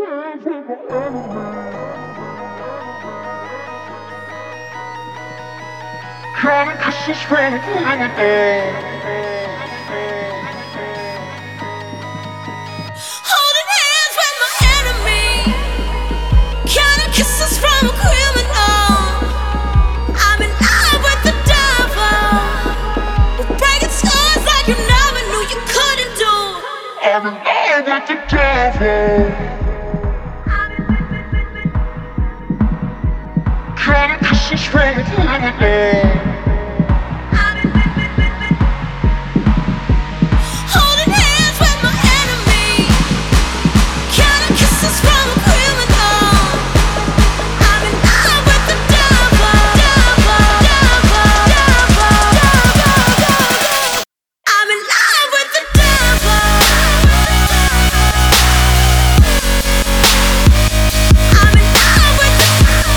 Kinda kisses from a criminal. Holding hands with my enemy. Counting kisses from a criminal. I'm in love with the devil. We're breaking scars like you never knew you couldn't do. I'm in love with the devil. Kinda kisses from a criminal. Holding hands with my enemy. Counting kisses from a criminal. I'm in love with the devil. I'm in love with the devil. I'm in love with the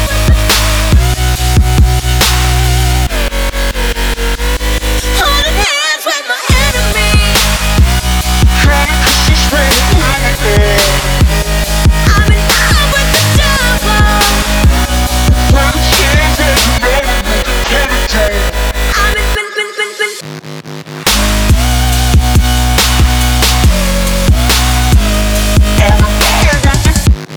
holding hands with my enemy. Kinda kisses from a criminal. I'm in love with the devil. When it seems that you never knew you couldn't do. I'm in I'm in love with the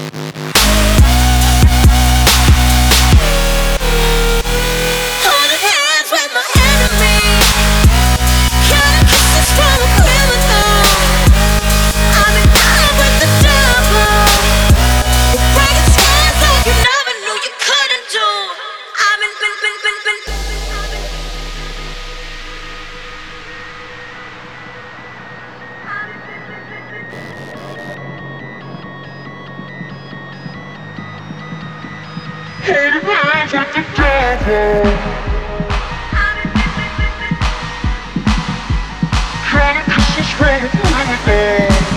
holding hands with my enemy. Counting kisses from a criminal. I'm in love with the devil. We're breaking scars like you never knew you couldn't do. I'm in holding hands with the devil. Kinda kisses from a criminal.